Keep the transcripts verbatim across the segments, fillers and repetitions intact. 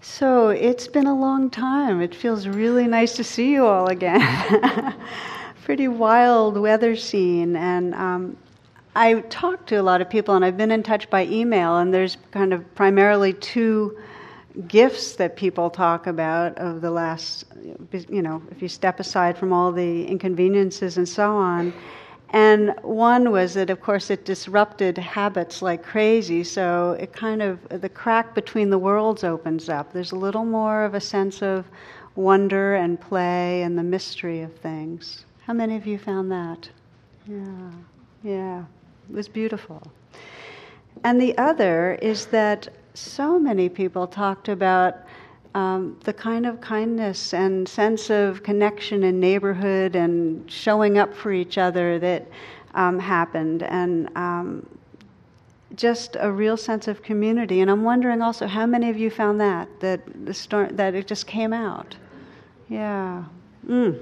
So it's been a long time. It feels really nice to see you all again. Pretty wild weather scene. And um, I talked to a lot of people, and I've been in touch by email, and there's kind of primarily two gifts that people talk about of the last, you know, if you step aside from all the inconveniences and so on. And one was that, of course, it disrupted habits like crazy, so it kind of, the crack between the worlds opens up. There's a little more of a sense of wonder and play and the mystery of things. How many of you found that? Yeah, yeah, it was beautiful. And the other is that so many people talked about Um, the kind of kindness and sense of connection and neighborhood and showing up for each other that um, happened, and um, just a real sense of community. And I'm wondering also, how many of you found that, that the storm, that it just came out? Yeah. Mm.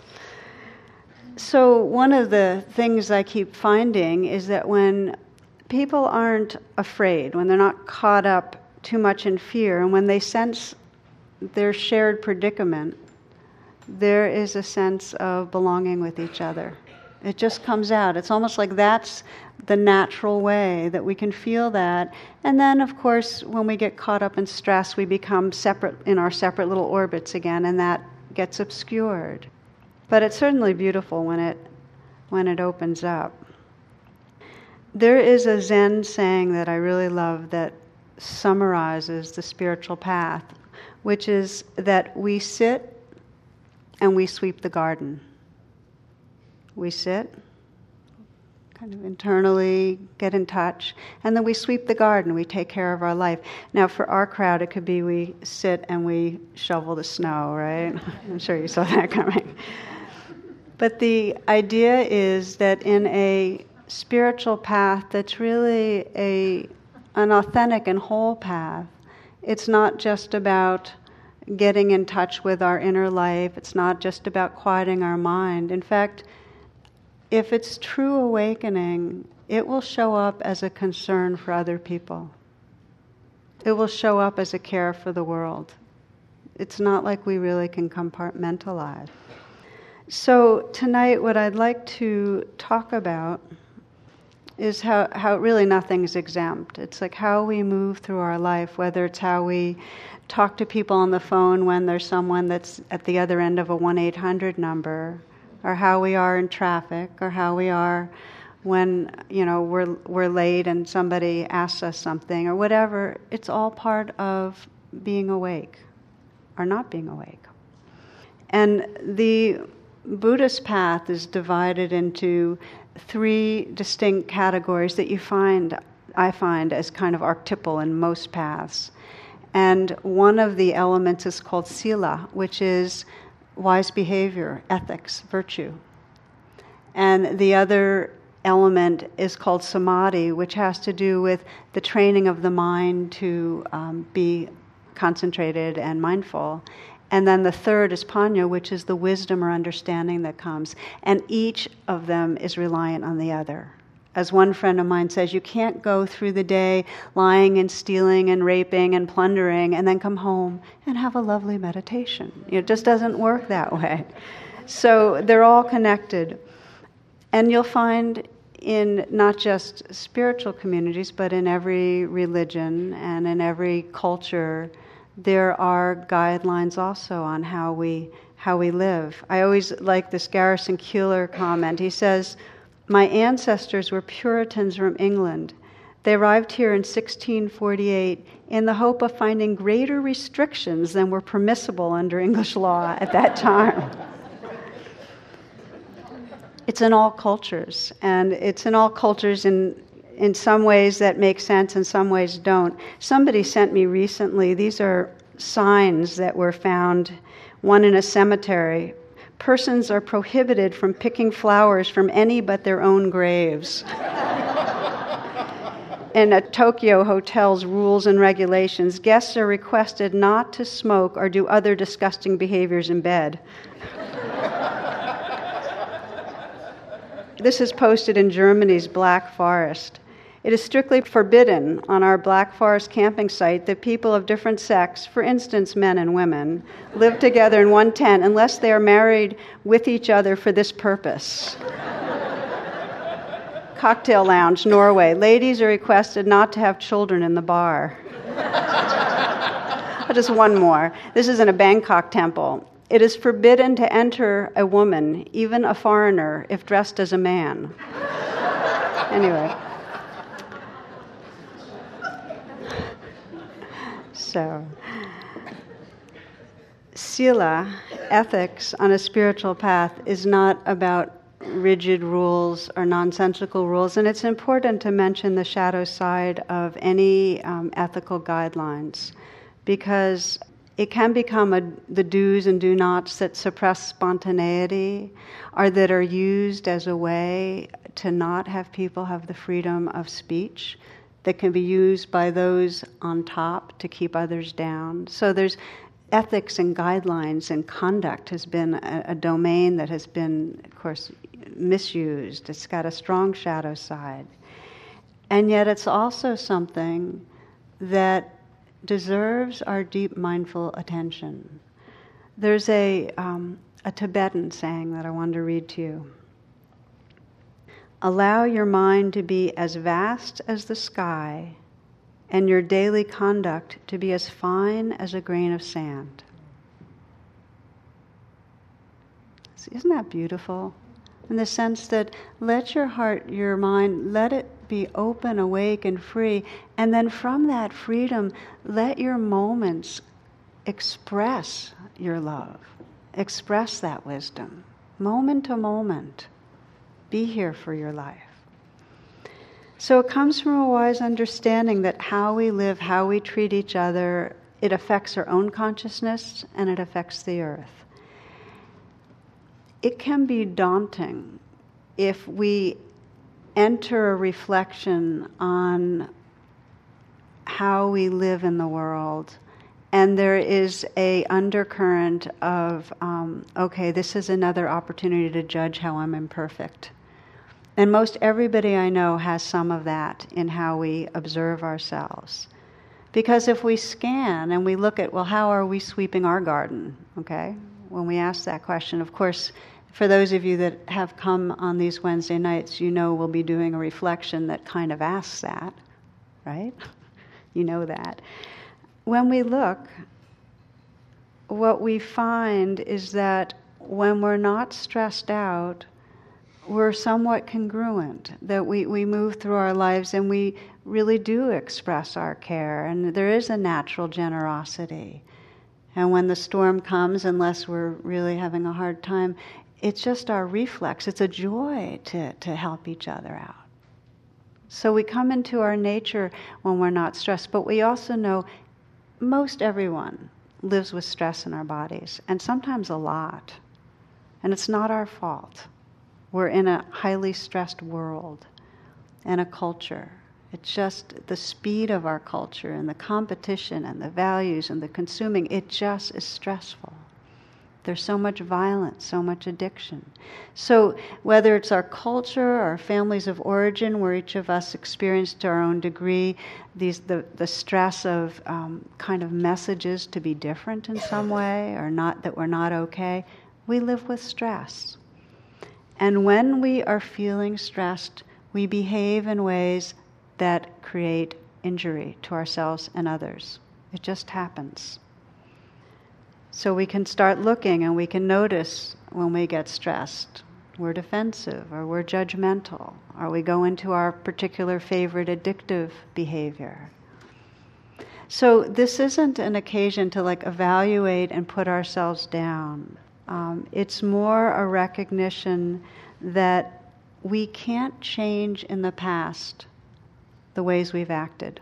So one of the things I keep finding is that when people aren't afraid, when they're not caught up too much in fear, and when they sense their shared predicament, there is a sense of belonging with each other. It just comes out. It's almost like that's the natural way that we can feel that. And then, of course, when we get caught up in stress, we become separate in our separate little orbits again, and that gets obscured. But it's certainly beautiful when it when it opens up. There is a Zen saying that I really love that summarizes the spiritual path, which is that we sit and we sweep the garden. We sit, kind of internally get in touch, and then we sweep the garden. We take care of our life. Now, for our crowd, it could be we sit and we shovel the snow, right? I'm sure you saw that coming. But the idea is that in a spiritual path that's really a an authentic and whole path, it's not just about getting in touch with our inner life. It's not just about quieting our mind. In fact, if it's true awakening, it will show up as a concern for other people. It will show up as a care for the world. It's not like we really can compartmentalize. So tonight, what I'd like to talk about is how, how really nothing's exempt. It's like how we move through our life, whether it's how we talk to people on the phone when there's someone that's at the other end of a one eight hundred number, or how we are in traffic, or how we are when, you know, we're we're late and somebody asks us something, or whatever. It's all part of being awake, or not being awake. And the Buddhist path is divided into three distinct categories that you find, I find, as kind of archetypal in most paths. And one of the elements is called sila, which is wise behavior, ethics, virtue. And the other element is called samadhi, which has to do with the training of the mind to um, be concentrated and mindful. And then the third is panya, which is the wisdom or understanding that comes. And each of them is reliant on the other. As one friend of mine says, you can't go through the day lying and stealing and raping and plundering and then come home and have a lovely meditation. It just doesn't work that way. So they're all connected. And you'll find in not just spiritual communities, but in every religion and in every culture, there are guidelines also on how we how we live. I always like this Garrison Keillor comment. He says, "My ancestors were Puritans from England. They arrived here in sixteen forty-eight in the hope of finding greater restrictions than were permissible under English law at that time." It's in all cultures, and it's in all cultures in in some ways that make sense, in some ways don't. Somebody sent me recently, these are signs that were found, one in a cemetery. Persons are prohibited from picking flowers from any but their own graves. In a Tokyo hotel's rules and regulations, guests are requested not to smoke or do other disgusting behaviors in bed. This is posted in Germany's Black Forest. It is strictly forbidden on our Black Forest camping site that people of different sex, for instance men and women, live together in one tent unless they are married with each other for this purpose. Cocktail Lounge, Norway. Ladies are requested not to have children in the bar. Just one more. This is in a Bangkok temple. It is forbidden to enter a woman, even a foreigner, if dressed as a man. Anyway. So, Sila, ethics on a spiritual path, is not about rigid rules or nonsensical rules, and it's important to mention the shadow side of any um, ethical guidelines, because it can become a, the do's and do nots that suppress spontaneity, or that are used as a way to not have people have the freedom of speech, that can be used by those on top to keep others down. So there's ethics and guidelines, and conduct has been a, a domain that has been, of course, misused. It's got a strong shadow side. And yet it's also something that deserves our deep mindful attention. There's a, um, a Tibetan saying that I wanted to read to you. Allow your mind to be as vast as the sky, and your daily conduct to be as fine as a grain of sand. Isn't that beautiful? In the sense that let your heart, your mind, let it be open, awake, and free, and then from that freedom, let your moments express your love, express that wisdom, moment to moment. Be here for your life. So it comes from a wise understanding that how we live, how we treat each other, it affects our own consciousness and it affects the earth. It can be daunting if we enter a reflection on how we live in the world, and there is a undercurrent of, um, okay, this is another opportunity to judge how I'm imperfect. And most everybody I know has some of that in how we observe ourselves. Because if we scan and we look at, well, how are we sweeping our garden, okay? When we ask that question, of course, for those of you that have come on these Wednesday nights, you know we'll be doing a reflection that kind of asks that, right? You know that. When we look, what we find is that when we're not stressed out, we're somewhat congruent, that we, we move through our lives and we really do express our care, and there is a natural generosity. And when the storm comes, unless we're really having a hard time, it's just our reflex. It's a joy to, to help each other out. So we come into our nature when we're not stressed, but we also know most everyone lives with stress in our bodies, and sometimes a lot. And it's not our fault. We're in a highly stressed world and a culture. It's just the speed of our culture and the competition and the values and the consuming, it just is stressful. There's so much violence, so much addiction. So whether it's our culture, our families of origin, where each of us experience to our own degree these the, the stress of um, kind of messages to be different in some way, or not, that we're not okay, we live with stress. And when we are feeling stressed, we behave in ways that create injury to ourselves and others. It just happens. So we can start looking and we can notice when we get stressed. We're defensive, or we're judgmental, or we go into our particular favorite addictive behavior. So this isn't an occasion to like evaluate and put ourselves down. Um, it's more a recognition that we can't change in the past the ways we've acted.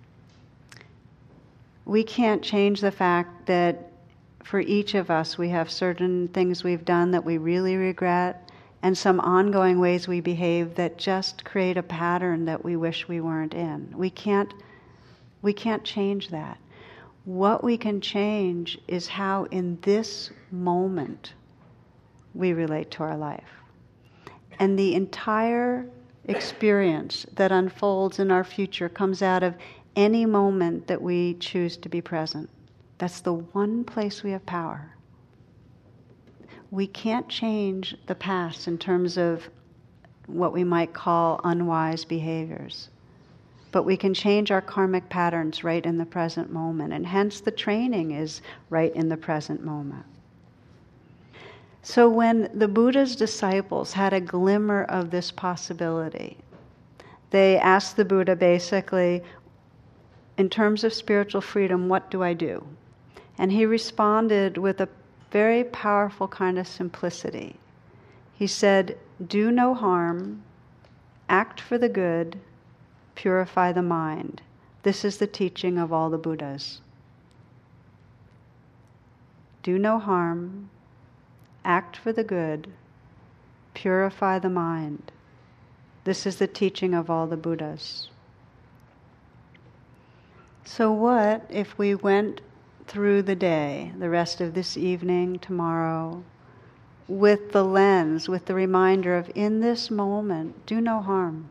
We can't change the fact that for each of us we have certain things we've done that we really regret, and some ongoing ways we behave that just create a pattern that we wish we weren't in. We can't, we can't change that. What we can change is how in this moment we relate to our life. And the entire experience that unfolds in our future comes out of any moment that we choose to be present. That's the one place we have power. We can't change the past in terms of what we might call unwise behaviors. But we can change our karmic patterns right in the present moment, and hence the training is right in the present moment. So when the Buddha's disciples had a glimmer of this possibility, they asked the Buddha basically, in terms of spiritual freedom, what do I do? And he responded with a very powerful kind of simplicity. He said, do no harm, act for the good, purify the mind. This is the teaching of all the Buddhas. Do no harm, act for the good, purify the mind. This is the teaching of all the Buddhas. So what if we went through the day, the rest of this evening, tomorrow, with the lens, with the reminder of, in this moment, do no harm.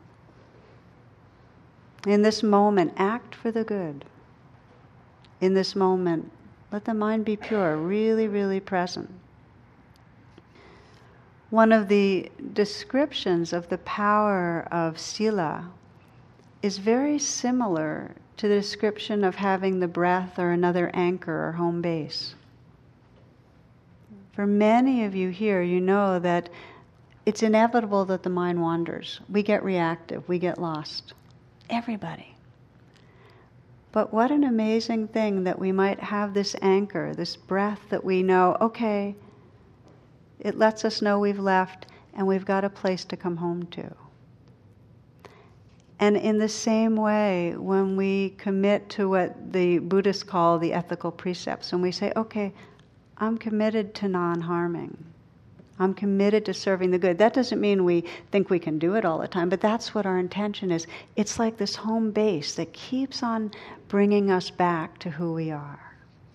In this moment, act for the good. In this moment, let the mind be pure, really, really present. One of the descriptions of the power of sila is very similar to the description of having the breath or another anchor or home base. For many of you here, you know that it's inevitable that the mind wanders. We get reactive, we get lost. Everybody. But what an amazing thing that we might have this anchor, this breath that we know, okay, it lets us know we've left and we've got a place to come home to. And in the same way, when we commit to what the Buddhists call the ethical precepts, when we say, okay, I'm committed to non-harming. I'm committed to serving the good. That doesn't mean we think we can do it all the time, but that's what our intention is. It's like this home base that keeps on bringing us back to who we are.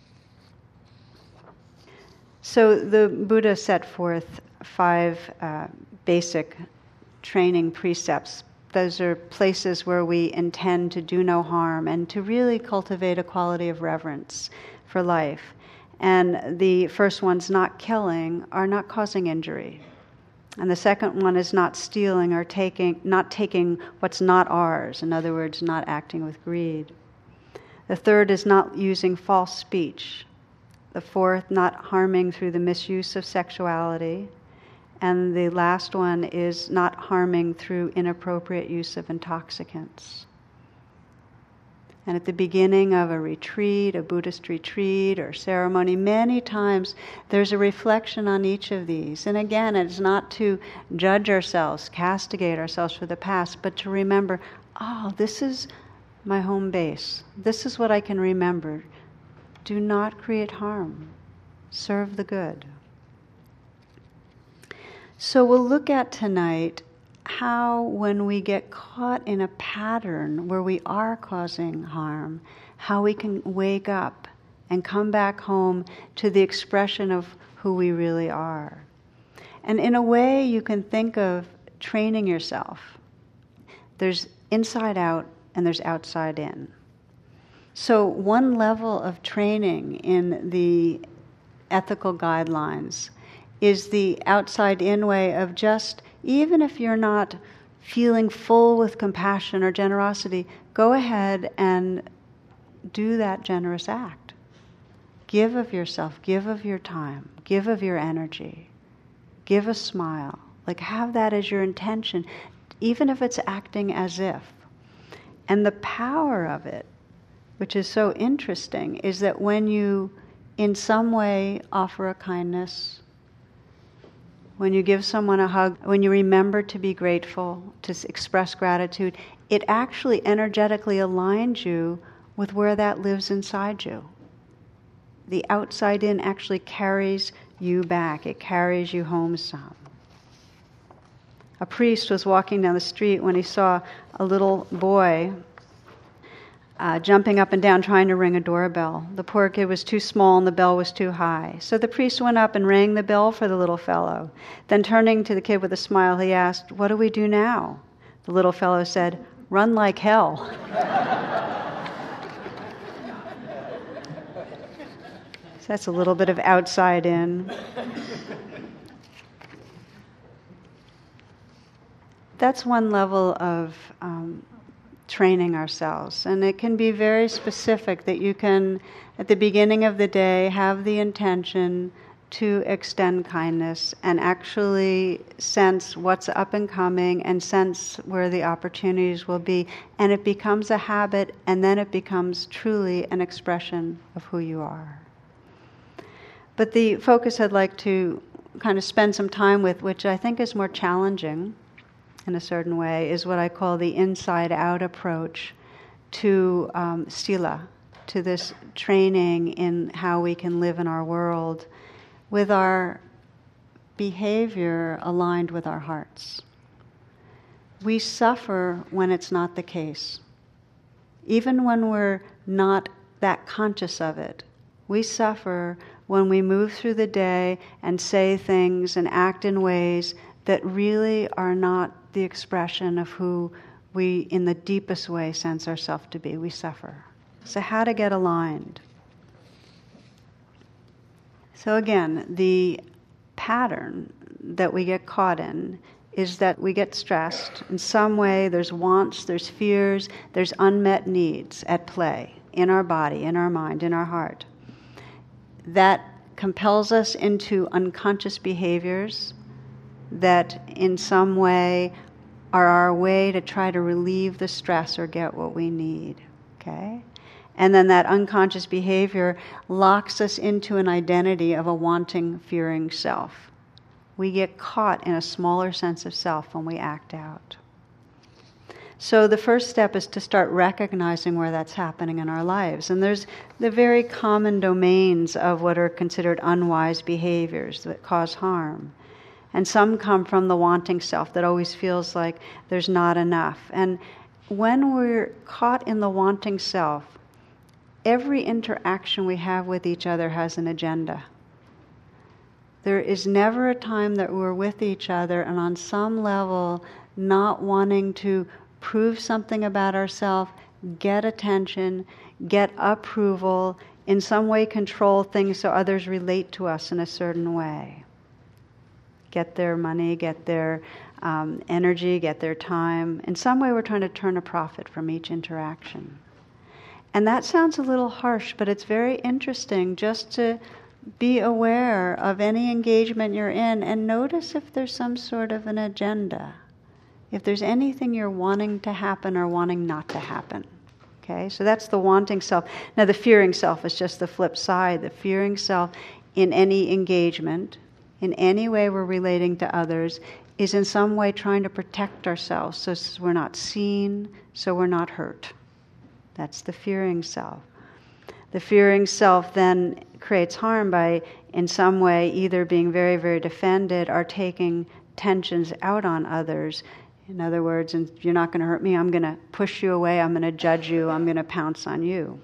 So the Buddha set forth five uh, basic training precepts. Those are places where we intend to do no harm and to really cultivate a quality of reverence for life. And the first one's not killing or not causing injury. And the second one is not stealing or taking, not taking what's not ours. In other words, not acting with greed. The third is not using false speech. The fourth, not harming through the misuse of sexuality. And the last one is not harming through inappropriate use of intoxicants. And at the beginning of a retreat, a Buddhist retreat or ceremony, many times there's a reflection on each of these. And again, it's not to judge ourselves, castigate ourselves for the past, but to remember, oh, this is my home base. This is what I can remember. Do not create harm. Serve the good. So we'll look at tonight how when we get caught in a pattern where we are causing harm, how we can wake up and come back home to the expression of who we really are. And in a way, you can think of training yourself. There's inside out and there's outside in. So one level of training in the ethical guidelines is the outside-in way of just, even if you're not feeling full with compassion or generosity, go ahead and do that generous act. Give of yourself, give of your time, give of your energy, give a smile. Like, have that as your intention, even if it's acting as if. And the power of it, which is so interesting, is that when you in some way offer a kindness, when you give someone a hug, when you remember to be grateful, to express gratitude, it actually energetically aligns you with where that lives inside you. The outside in actually carries you back. It carries you home some. A priest was walking down the street when he saw a little boy Uh, jumping up and down trying to ring a doorbell. The poor kid was too small and the bell was too high. So the priest went up and rang the bell for the little fellow. Then turning to the kid with a smile, he asked, "What do we do now?" The little fellow said, "Run like hell." So that's a little bit of outside in. That's one level of um, training ourselves. And it can be very specific that you can, at the beginning of the day, have the intention to extend kindness and actually sense what's up and coming and sense where the opportunities will be. And it becomes a habit, and then it becomes truly an expression of who you are. But the focus I'd like to kind of spend some time with, which I think is more challenging in a certain way, is what I call the inside-out approach to um, sila, to this training in how we can live in our world with our behavior aligned with our hearts. We suffer when it's not the case. Even when we're not that conscious of it, we suffer when we move through the day and say things and act in ways that really are not the expression of who we, in the deepest way, sense ourselves to be. We suffer. So how to get aligned? So again, the pattern that we get caught in is that we get stressed. In some way, there's wants, there's fears, there's unmet needs at play in our body, in our mind, in our heart. That compels us into unconscious behaviors that in some way are our way to try to relieve the stress or get what we need, okay? And then that unconscious behavior locks us into an identity of a wanting, fearing self. We get caught in a smaller sense of self when we act out. So the first step is to start recognizing where that's happening in our lives. And there's the very common domains of what are considered unwise behaviors that cause harm. And some come from the wanting self that always feels like there's not enough. And when we're caught in the wanting self, every interaction we have with each other has an agenda. There is never a time that we're with each other and on some level not wanting to prove something about ourselves, get attention, get approval, in some way control things so others relate to us in a certain way. Get their money, get their um, energy, get their time. In some way we're trying to turn a profit from each interaction. And that sounds a little harsh, but it's very interesting just to be aware of any engagement you're in and notice if there's some sort of an agenda. If there's anything you're wanting to happen or wanting not to happen. Okay, so that's the wanting self. Now the fearing self is just the flip side. The fearing self in any engagement, in any way we're relating to others, is in some way trying to protect ourselves so we're not seen, so we're not hurt. That's the fearing self. The fearing self then creates harm by, in some way, either being very, very defended or taking tensions out on others. In other words, you're not going to hurt me, I'm going to push you away, I'm going to judge you, I'm going to pounce on you.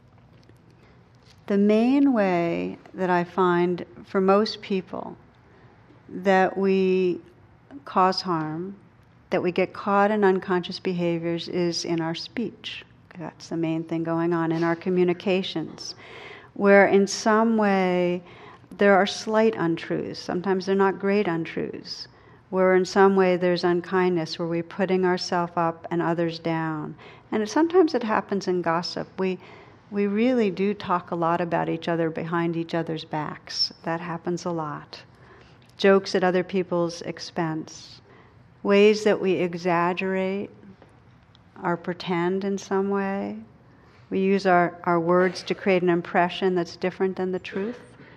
The main way that I find for most people that we cause harm, that we get caught in unconscious behaviors is in our speech. That's the main thing going on in our communications, where in some way there are slight untruths. Sometimes they're not great untruths. Where in some way there's unkindness, where we're putting ourselves up and others down. And it, sometimes it happens in gossip. We we really do talk a lot about each other behind each other's backs. That happens a lot. Jokes at other people's expense. Ways that we exaggerate or pretend in some way. We use our, our words to create an impression that's different than the truth.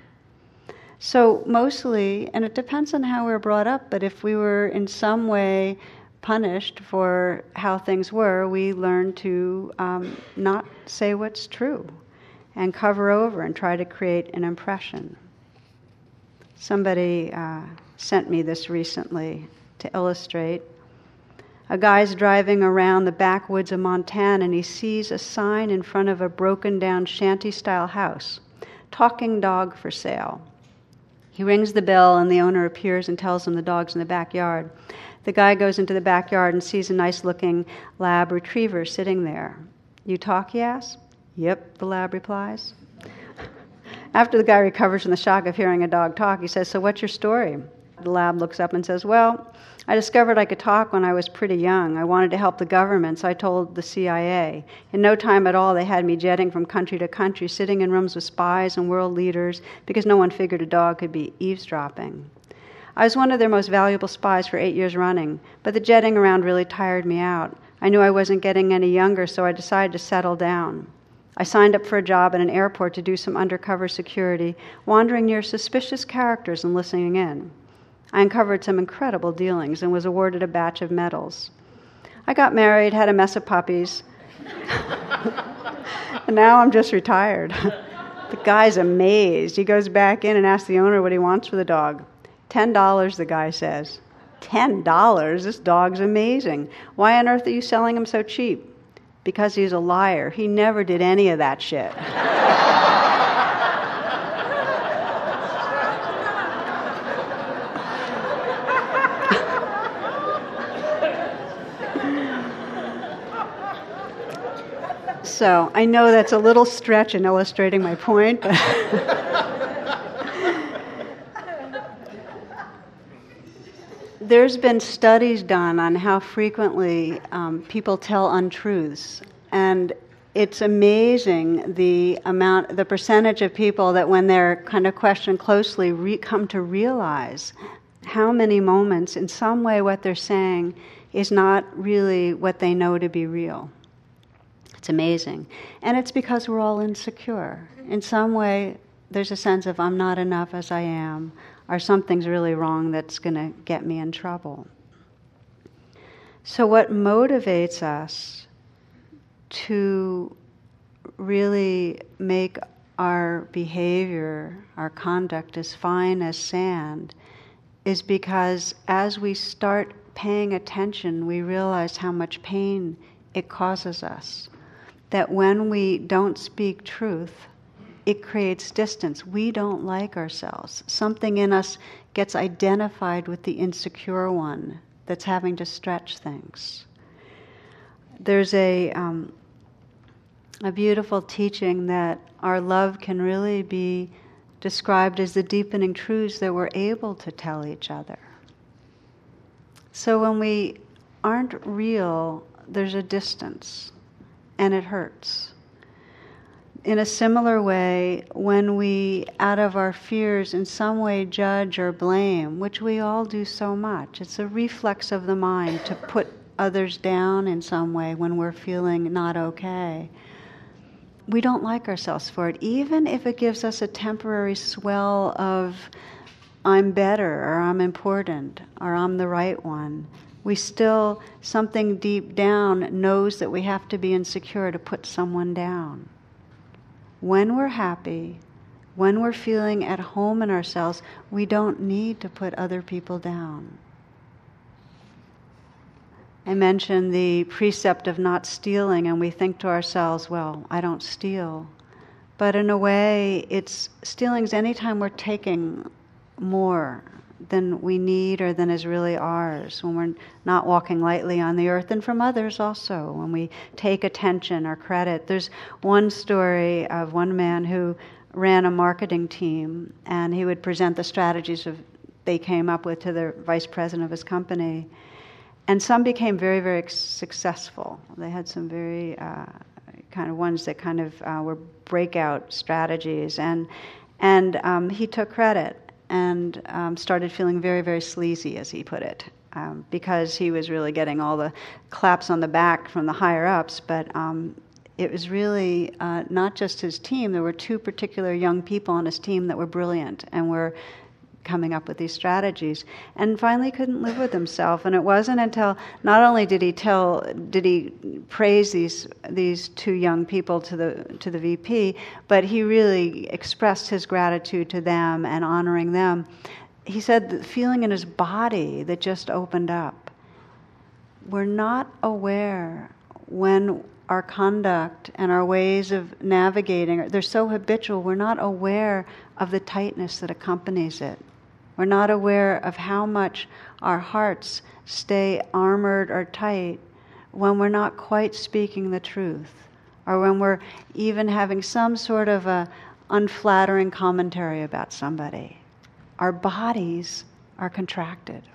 So mostly, and it depends on how we're brought up, but if we were in some way punished for how things were, we learn to um, not say what's true and cover over and try to create an impression. Somebody uh, sent me this recently to illustrate. A guy's driving around the backwoods of Montana and he sees a sign in front of a broken down shanty-style house, talking dog for sale. He rings the bell, and the owner appears and tells him the dog's in the backyard. The guy goes into the backyard and sees a nice-looking lab retriever sitting there. "You talk?" he asks. "Yep," the lab replies. After the guy recovers from the shock of hearing a dog talk, he says, "So what's your story?" The lab looks up and says, "Well, I discovered I could talk when I was pretty young. I wanted to help the government, so I told the C I A. In no time at all, they had me jetting from country to country, sitting in rooms with spies and world leaders, because no one figured a dog could be eavesdropping. I was one of their most valuable spies for eight years running, but the jetting around really tired me out. I knew I wasn't getting any younger, so I decided to settle down. I signed up for a job at an airport to do some undercover security, wandering near suspicious characters and listening in. I uncovered some incredible dealings and was awarded a batch of medals. I got married, had a mess of puppies, and now I'm just retired." The guy's amazed. He goes back in and asks the owner what he wants for the dog. Ten dollars, the guy says. Ten dollars? This dog's amazing. Why on earth are you selling him so cheap? Because he's a liar. He never did any of that shit. So I know that's a little stretch in illustrating my point, but there's been studies done on how frequently um, people tell untruths, and it's amazing the amount, the percentage of people that when they're kind of questioned closely re- come to realize how many moments in some way what they're saying is not really what they know to be real. It's amazing. And it's because we're all insecure. In some way, there's a sense of I'm not enough as I am, or something's really wrong that's going to get me in trouble. So what motivates us to really make our behavior, our conduct as fine as sand, is because as we start paying attention, we realize how much pain it causes us. That when we don't speak truth, it creates distance. We don't like ourselves. Something in us gets identified with the insecure one that's having to stretch things. There's a um, a beautiful teaching that our love can really be described as the deepening truths that we're able to tell each other. So when we aren't real, there's a distance, and it hurts. In a similar way, when we, out of our fears, in some way judge or blame, which we all do so much, it's a reflex of the mind to put others down in some way when we're feeling not okay. We don't like ourselves for it, even if it gives us a temporary swell of I'm better, or I'm important, or I'm the right one. We still, something deep down knows that we have to be insecure to put someone down. When we're happy, when we're feeling at home in ourselves, we don't need to put other people down. I mentioned the precept of not stealing, and we think to ourselves, well, I don't steal. But in a way, it's stealing's anytime we're taking more than we need or than is really ours, when we're not walking lightly on the earth, and from others also, when we take attention or credit. There's one story of one man who ran a marketing team, and he would present the strategies of they came up with to the vice president of his company. And some became very, very successful. They had some very uh, kind of ones that kind of uh, were breakout strategies. And and um, he took credit and um, started feeling very, very sleazy, as he put it, um, because he was really getting all the claps on the back from the higher-ups. But um, it was really uh, not just his team. There were two particular young people on his team that were brilliant and were coming up with these strategies, and finally couldn't live with himself. And it wasn't until not only did he tell, did he praise these these two young people to the to the V P, but he really expressed his gratitude to them and honoring them. He said the feeling in his body that just opened up. We're not aware when our conduct and our ways of navigating, they're so habitual, we're not aware of the tightness that accompanies it. We're not aware of how much our hearts stay armored or tight when we're not quite speaking the truth, or when we're even having some sort of a unflattering commentary about somebody. Our bodies are contracted.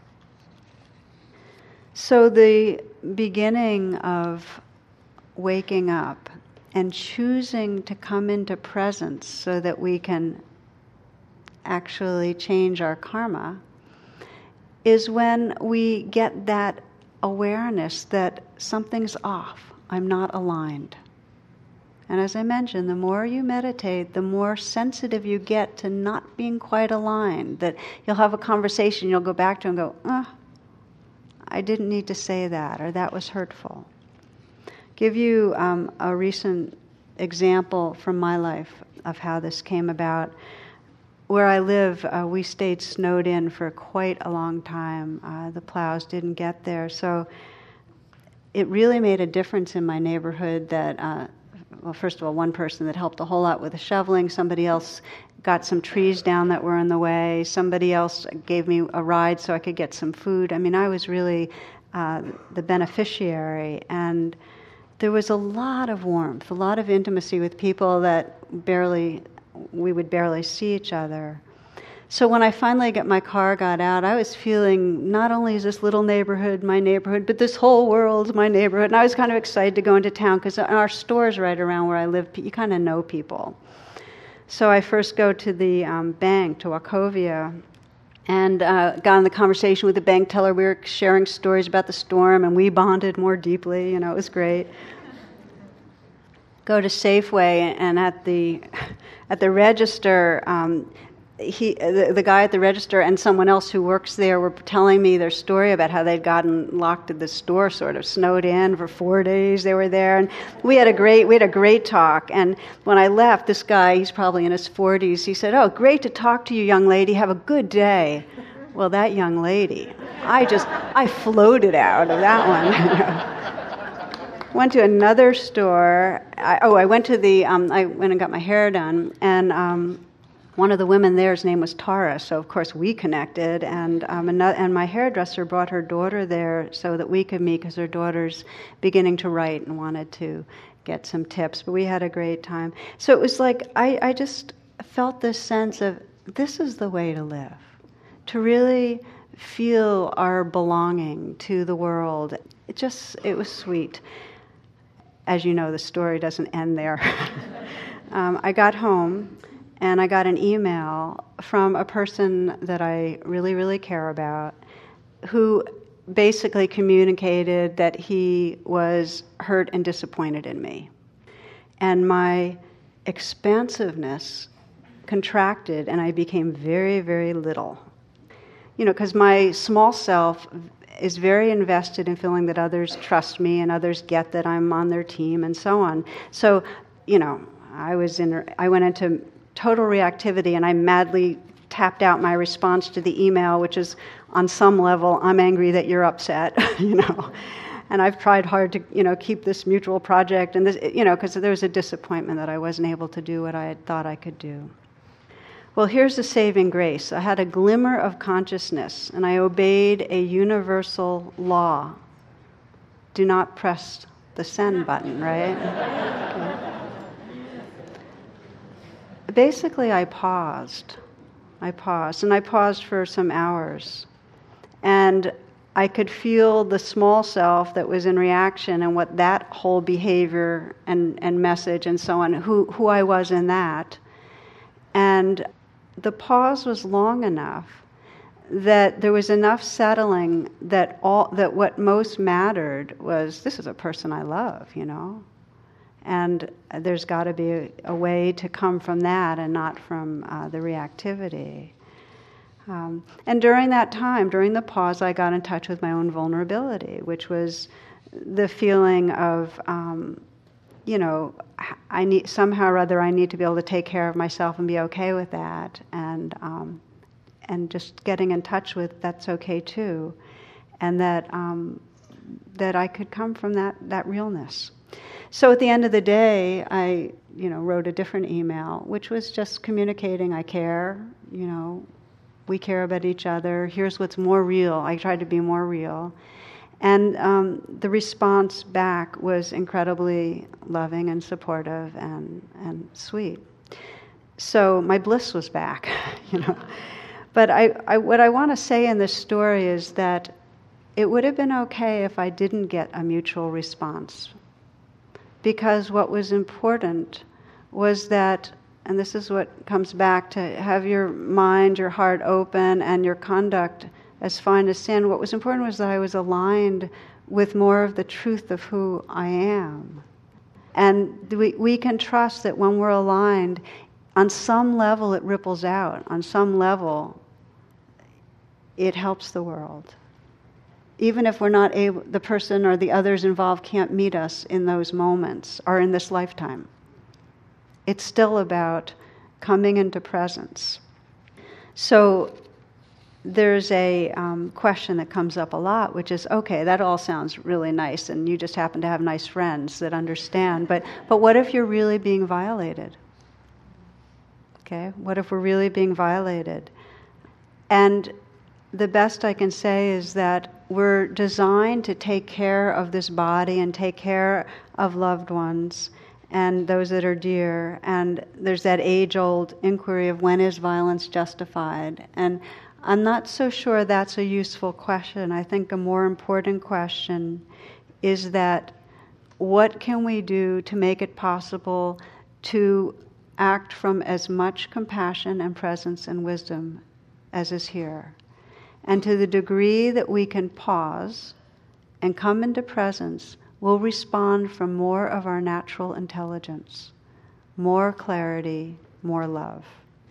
So the beginning of waking up and choosing to come into presence so that we can actually change our karma is when we get that awareness that something's off, I'm not aligned. And as I mentioned, the more you meditate, the more sensitive you get to not being quite aligned, that you'll have a conversation, you'll go back to and go, oh, I didn't need to say that, or that was hurtful. Give you um, a recent example from my life of how this came about. Where I live, uh, we stayed snowed in for quite a long time. Uh, the plows didn't get there, so it really made a difference in my neighborhood that, uh, well, first of all, one person that helped a whole lot with the shoveling, somebody else got some trees down that were in the way, somebody else gave me a ride so I could get some food. I mean, I was really uh, the beneficiary, and there was a lot of warmth, a lot of intimacy with people that barely, we would barely see each other. So when I finally got my car got out, I was feeling not only is this little neighborhood my neighborhood, but this whole world's my neighborhood. And I was kind of excited to go into town because our store's right around where I live. You kind of know people. So I first go to the um, bank, to Wachovia, and uh, got in the conversation with the bank teller. We were sharing stories about the storm, and we bonded more deeply. You know, it was great. Go to Safeway, and at the at the register, um, he the, the guy at the register and someone else who works there were telling me their story about how they'd gotten locked at the store, sort of snowed in for four days. They were there, and we had a great we had a great talk. And when I left, this guy, he's probably in his forties, he said, "Oh, great to talk to you, young lady. Have a good day." Well, that young lady, I just I floated out of that one. Went to another store. I, oh, I went to the. Um, I went and got my hair done, and um, one of the women there's name was Tara. So of course we connected, and um, another, and my hairdresser brought her daughter there so that we could meet because her daughter's beginning to write and wanted to get some tips. But we had a great time. So it was like I, I just felt this sense of this is the way to live, to really feel our belonging to the world. It just it was sweet. As you know, the story doesn't end there. um, I got home, and I got an email from a person that I really, really care about, who basically communicated that he was hurt and disappointed in me. And my expansiveness contracted, and I became very, very little. You know, because my small self is very invested in feeling that others trust me and others get that I'm on their team and so on. So, you know, I was in. I went into total reactivity, and I madly tapped out my response to the email, which is, on some level, I'm angry that you're upset, you know. And I've tried hard to, you know, keep this mutual project, and this, you know, because there was a disappointment that I wasn't able to do what I had thought I could do. Well, here's the saving grace. I had a glimmer of consciousness, and I obeyed a universal law. Do not press the send button, right? Okay. Basically, I paused. I paused, and I paused for some hours. And I could feel the small self that was in reaction and what that whole behavior and, and message and so on, who, who I was in that. And the pause was long enough that there was enough settling that all that what most mattered was, this is a person I love, you know. And there's got to be a, a way to come from that and not from uh, the reactivity. Um, and during that time, during the pause, I got in touch with my own vulnerability, which was the feeling of, um, you know, I need somehow or other I need to be able to take care of myself and be okay with that, and um, and just getting in touch with that's okay too, and that um, that I could come from that that realness. So at the end of the day, I, you know, wrote a different email, which was just communicating I care, you know, we care about each other. Here's what's more real. I tried to be more real. And um, the response back was incredibly loving and supportive and, and sweet. So my bliss was back, you know. But I, I, what I want to say in this story is that it would have been okay if I didn't get a mutual response. Because what was important was that, and this is what comes back to have your mind, your heart open, and your conduct as fine as sin. What was important was that I was aligned with more of the truth of who I am. And we, we can trust that when we're aligned, on some level it ripples out. On some level, it helps the world. Even if we're not able, the person or the others involved can't meet us in those moments or in this lifetime. It's still about coming into presence. So there's a um, question that comes up a lot, which is, okay, that all sounds really nice, and you just happen to have nice friends that understand, but, but what if you're really being violated? Okay, what if we're really being violated? And the best I can say is that we're designed to take care of this body and take care of loved ones and those that are dear. And there's that age-old inquiry of when is violence justified? And I'm not so sure that's a useful question. I think a more important question is that what can we do to make it possible to act from as much compassion and presence and wisdom as is here? And to the degree that we can pause and come into presence, we'll respond from more of our natural intelligence, more clarity, more love.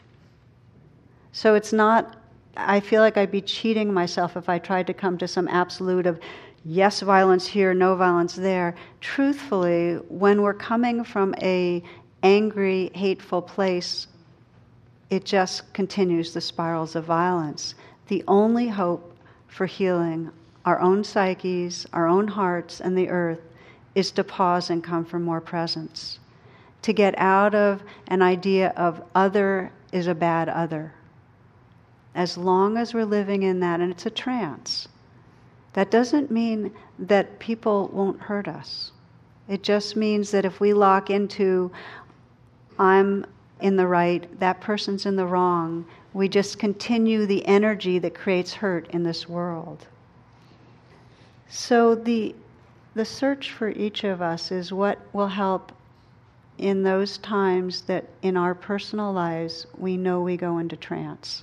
So it's not, I feel like I'd be cheating myself if I tried to come to some absolute of yes, violence here, no violence there. Truthfully, when we're coming from a angry, hateful place, it just continues the spirals of violence. The only hope for healing our own psyches, our own hearts, and the earth is to pause and come for more presence. To get out of an idea of other is a bad other. As long as we're living in that, and it's a trance, that doesn't mean that people won't hurt us. It just means that if we lock into, I'm in the right, that person's in the wrong, we just continue the energy that creates hurt in this world. So the the search for each of us is what will help in those times that in our personal lives we know we go into trance.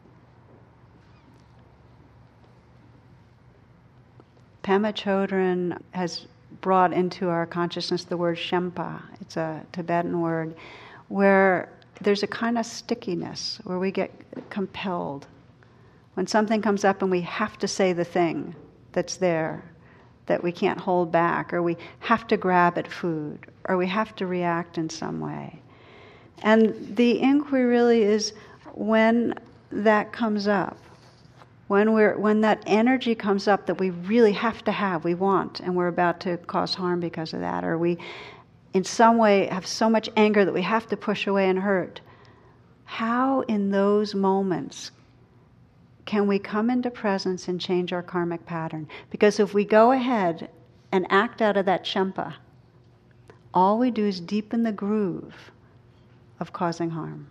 Pema Chodron has brought into our consciousness the word Shempa. It's a Tibetan word where there's a kind of stickiness, where we get compelled. When something comes up and we have to say the thing that's there, that we can't hold back, or we have to grab at food, or we have to react in some way. And the inquiry really is when that comes up, when we're when that energy comes up that we really have to have, we want, and we're about to cause harm because of that, or we in some way have so much anger that we have to push away and hurt. How in those moments can we come into presence and change our karmic pattern? Because if we go ahead and act out of that Shempa, all we do is deepen the groove of causing harm.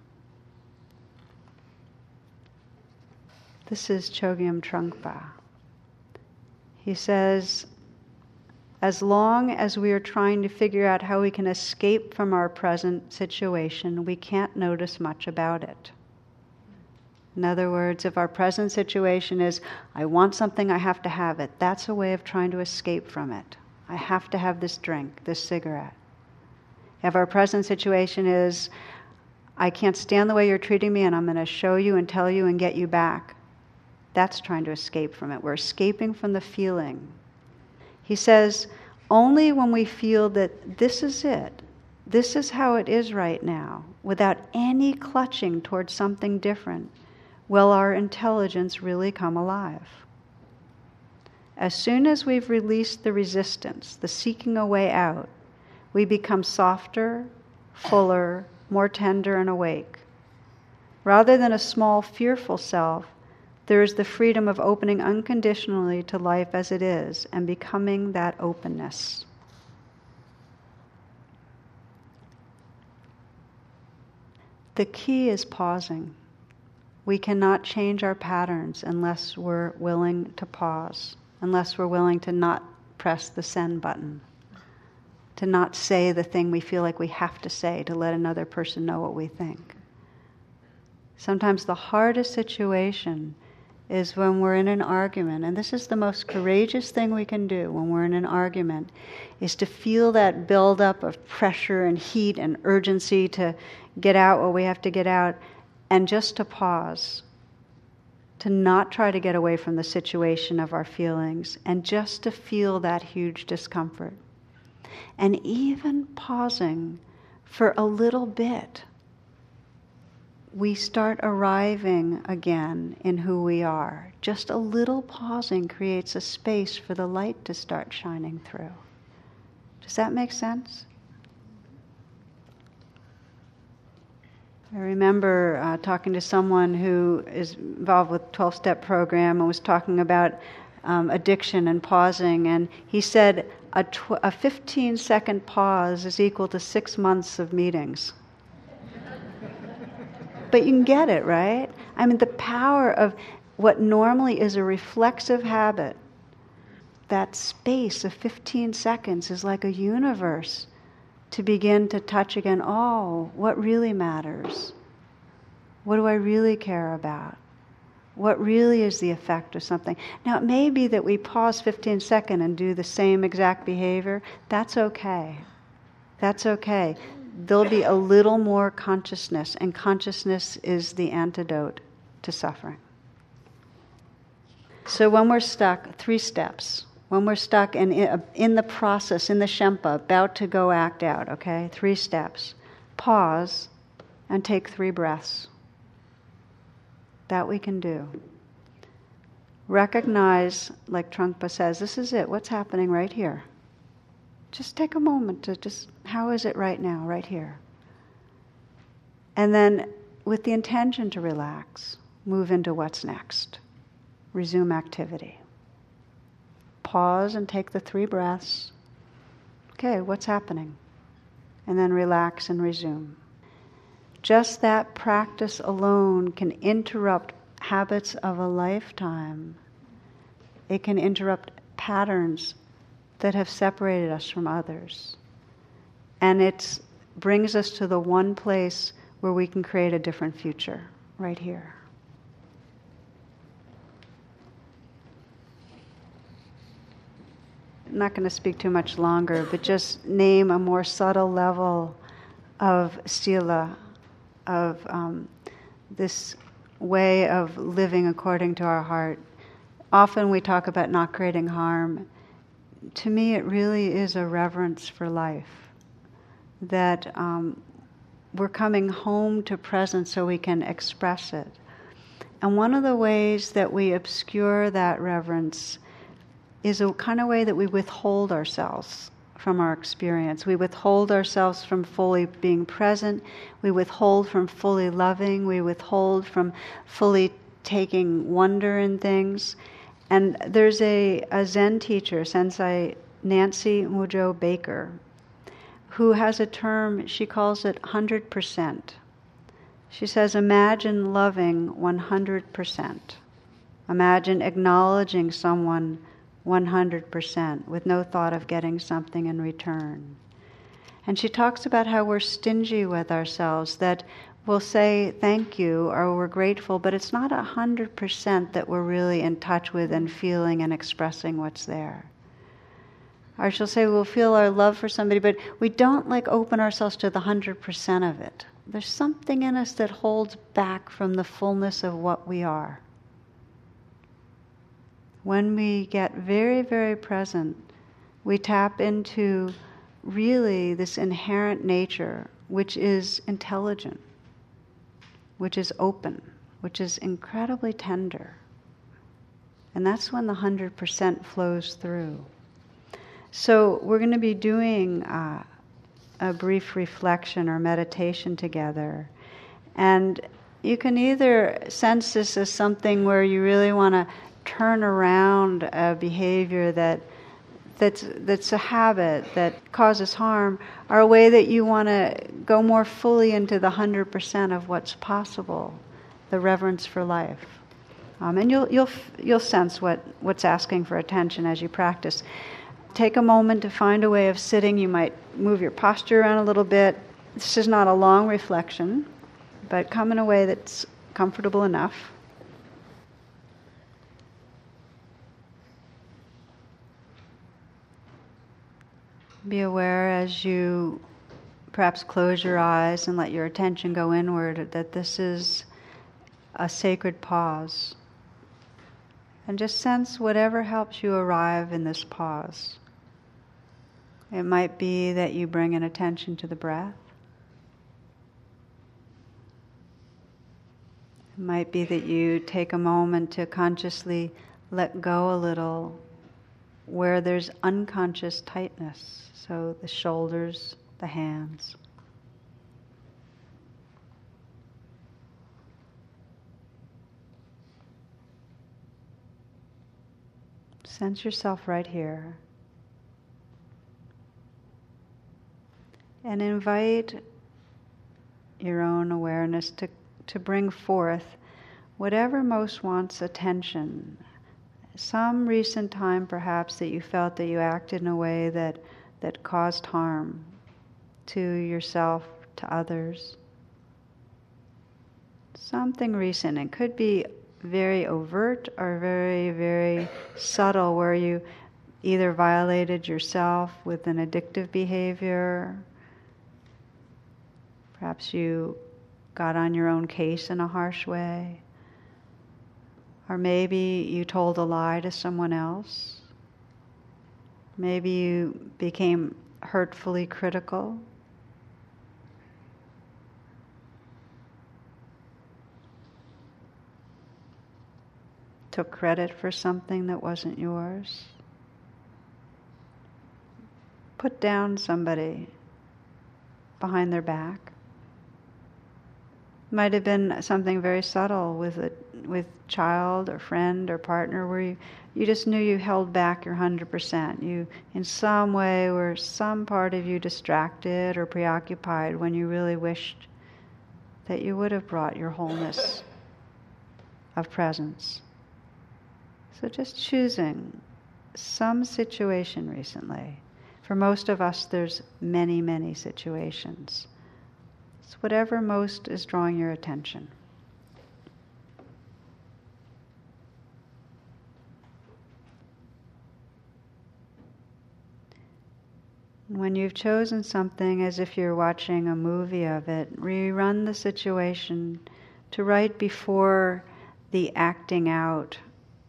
This is Chogyam Trungpa. He says, as long as we are trying to figure out how we can escape from our present situation, we can't notice much about it. In other words, if our present situation is, I want something, I have to have it, that's a way of trying to escape from it. I have to have this drink, this cigarette. If our present situation is, I can't stand the way you're treating me and I'm going to show you and tell you and get you back, that's trying to escape from it. We're escaping from the feeling. He says, only when we feel that this is it, this is how it is right now, without any clutching towards something different, will our intelligence really come alive. As soon as we've released the resistance, the seeking a way out, we become softer, fuller, more tender and awake. Rather than a small, fearful self, there is the freedom of opening unconditionally to life as it is and becoming that openness. The key is pausing. We cannot change our patterns unless we're willing to pause, unless we're willing to not press the send button, to not say the thing we feel like we have to say to let another person know what we think. Sometimes the hardest situation is when we're in an argument, and this is the most courageous thing we can do when we're in an argument, is to feel that buildup of pressure and heat and urgency to get out what we have to get out, and just to pause, to not try to get away from the situation of our feelings, and just to feel that huge discomfort. And even pausing for a little bit, we start arriving again in who we are. Just a little pausing creates a space for the light to start shining through. Does that make sense? I remember uh, talking to someone who is involved with twelve-step program and was talking about um, addiction and pausing, and he said a, tw- a fifteen-second pause is equal to six months of meetings. But you can get it, right? I mean, the power of what normally is a reflexive habit, that space of fifteen seconds is like a universe to begin to touch again, oh, what really matters? What do I really care about? What really is the effect of something? Now, it may be that we pause fifteen seconds and do the same exact behavior. That's okay. That's okay. There'll be a little more consciousness, and consciousness is the antidote to suffering. So when we're stuck, three steps. When we're stuck and in, in the process, in the Shempa, about to go act out, okay? Three steps. Pause and take three breaths. That we can do. Recognize, like Trungpa says, this is it. What's happening right here? Just take a moment to just, how is it right now, right here? And then, with the intention to relax, move into what's next. Resume activity. Pause and take the three breaths. Okay, what's happening? And then relax and resume. Just that practice alone can interrupt habits of a lifetime. It can interrupt patterns that have separated us from others. And it brings us to the one place where we can create a different future, right here. I'm not going to speak too much longer, but just name a more subtle level of sila, of um, this way of living according to our heart. Often we talk about not creating harm. To me, it really is a reverence for life, that um, we're coming home to presence so we can express it. And one of the ways that we obscure that reverence is a kind of way that we withhold ourselves from our experience. We withhold ourselves from fully being present. We withhold from fully loving. We withhold from fully taking wonder in things. And there's a, a Zen teacher, Sensei Nancy Mujo Baker, who has a term, she calls it one hundred percent. She says, imagine loving one hundred percent. Imagine acknowledging someone one hundred percent with no thought of getting something in return. And she talks about how we're stingy with ourselves, that we'll say thank you or we're grateful, but it's not one hundred percent that we're really in touch with and feeling and expressing what's there. Or she'll say we'll feel our love for somebody, but we don't like open ourselves to the one hundred percent of it. There's something in us that holds back from the fullness of what we are. When we get very, very present, we tap into really this inherent nature, which is intelligent, which is open, which is incredibly tender. And that's when the one hundred percent flows through. So we're going to be doing uh, a brief reflection or meditation together. And you can either sense this as something where you really want to turn around a behavior that that's that's a habit that causes harm, or a way that you want to go more fully into the one hundred percent of what's possible, the reverence for life. Um, and you'll you'll you'll sense what, what's asking for attention as you practice. Take a moment to find a way of sitting. You might move your posture around a little bit. This is not a long reflection, but come in a way that's comfortable enough. Be aware as you perhaps close your eyes and let your attention go inward that this is a sacred pause. And just sense whatever helps you arrive in this pause. It might be that you bring an attention to the breath. It might be that you take a moment to consciously let go a little where there's unconscious tightness. So the shoulders, the hands. Sense yourself right here. And invite your own awareness to, to bring forth whatever most wants attention. Some recent time perhaps that you felt that you acted in a way that, that caused harm to yourself, to others. Something recent. It could be very overt or very, very subtle, where you either violated yourself with an addictive behavior, perhaps you got on your own case in a harsh way, or maybe you told a lie to someone else, maybe you became hurtfully critical. Took credit for something that wasn't yours. Put down somebody behind their back. Might have been something very subtle with a with child or friend or partner, where you, you just knew you held back your one hundred percent. You, in some way, were some part of you distracted or preoccupied when you really wished that you would have brought your wholeness of presence. So just choosing some situation recently. For most of us, there's many, many situations. It's whatever most is drawing your attention. When you've chosen something, as if you're watching a movie of it, rerun the situation to right before the acting out,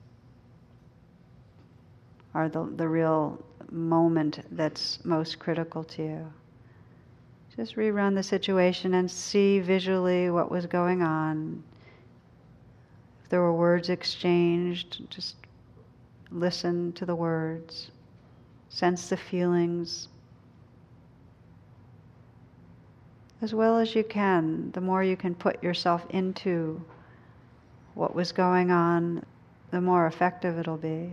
or the, the real moment that's most critical to you. Just rerun the situation and see visually what was going on. If there were words exchanged, just listen to the words. Sense the feelings. As well as you can, the more you can put yourself into what was going on, the more effective it'll be.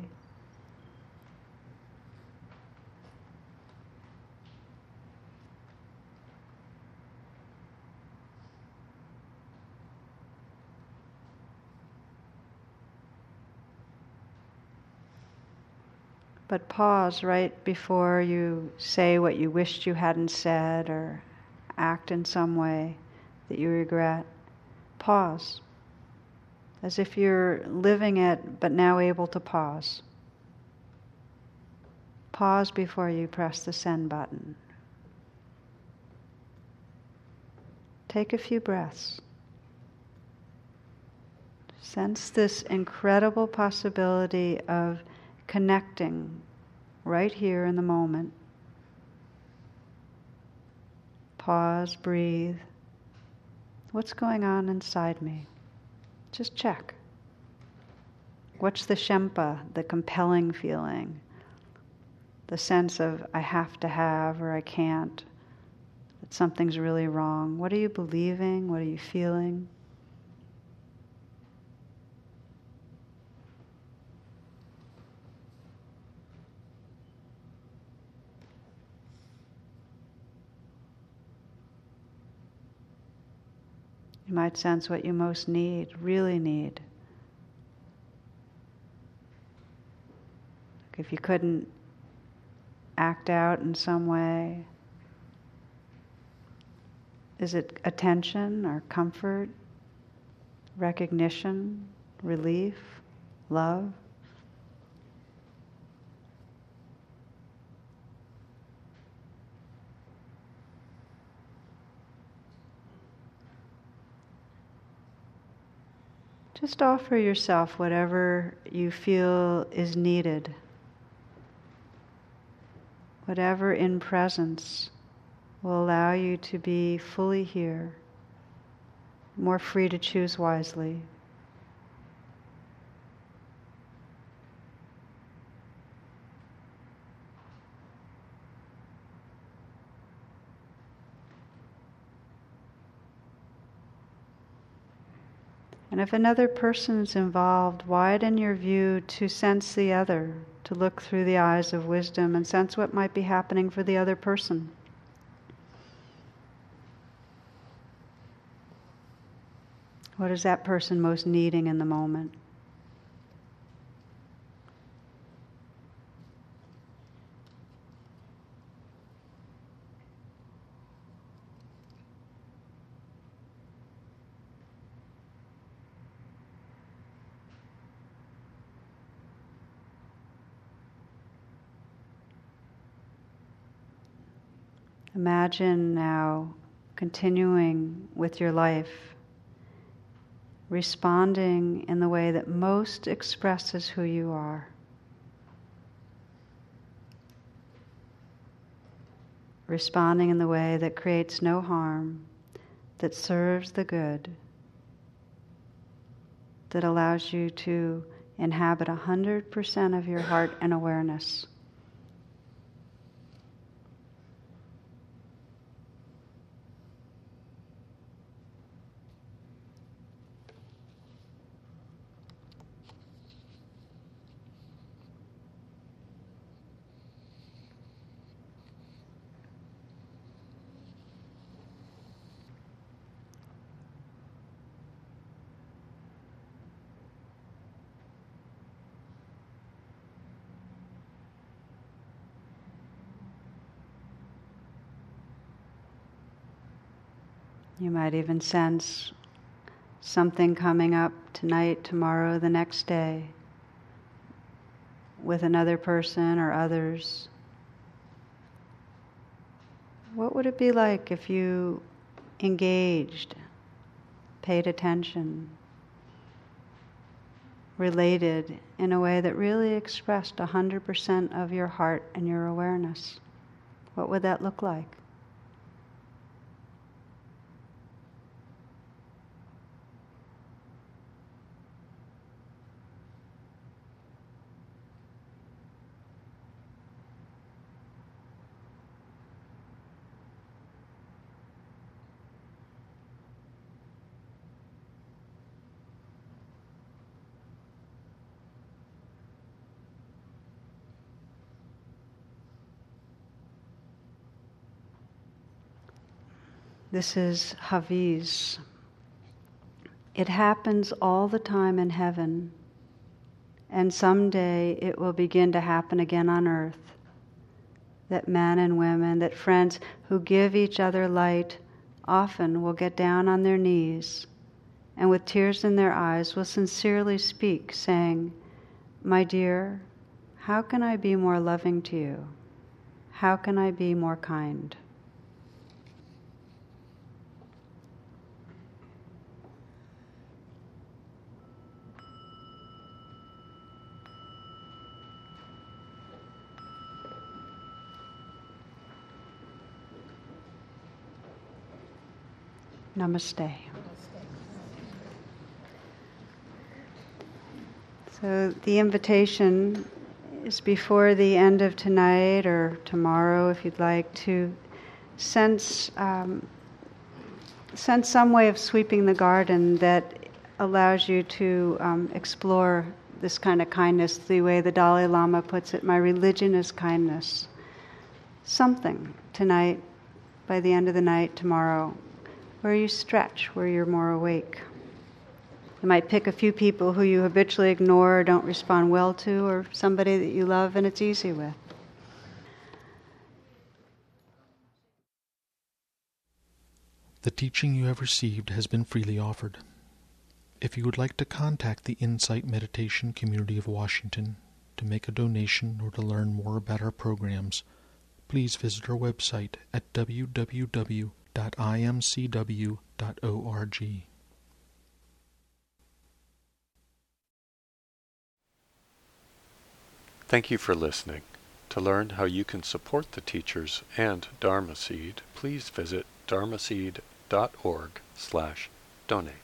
But pause right before you say what you wished you hadn't said or act in some way that you regret. Pause. As if you're living it, but now able to pause. Pause before you press the send button. Take a few breaths. Sense this incredible possibility of connecting right here in the moment. Pause, breathe. What's going on inside me? Just check. What's the Shempa, the compelling feeling? The sense of I have to have or I can't. that something's really wrong. What are you believing? What are you feeling? You might sense what you most need, really need. If you couldn't act out in some way, is it attention or comfort, recognition, relief, love? Just offer yourself whatever you feel is needed. Whatever in presence will allow you to be fully here, more free to choose wisely. And if another person is involved, widen your view to sense the other, to look through the eyes of wisdom and sense what might be happening for the other person. What is that person most needing in the moment? Imagine now continuing with your life, responding in the way that most expresses who you are. Responding in the way that creates no harm, that serves the good, that allows you to inhabit one hundred percent of your heart and awareness. You might even sense something coming up tonight, tomorrow, the next day with another person or others. What would it be like if you engaged, paid attention, related in a way that really expressed one hundred percent of your heart and your awareness? What would that look like? This is Haviz. It happens all the time in heaven, and someday it will begin to happen again on earth. That men and women, that friends who give each other light often will get down on their knees and with tears in their eyes will sincerely speak, saying, "My dear, how can I be more loving to you? How can I be more kind?" Namaste. So the invitation is before the end of tonight or tomorrow, if you'd like, to sense um, sense some way of sweeping the garden that allows you to um, explore this kind of kindness, the way the Dalai Lama puts it, my religion is kindness. Something tonight, by the end of the night, tomorrow, where you stretch, where you're more awake. You might pick a few people who you habitually ignore or don't respond well to, or somebody that you love and it's easy with. The teaching you have received has been freely offered. If you would like to contact the Insight Meditation Community of Washington to make a donation or to learn more about our programs, please visit our website at w w w dot i m c w dot org. Thank you for listening. To learn how you can support the teachers and Dharma Seed, please visit dharma seed dot org slash donate.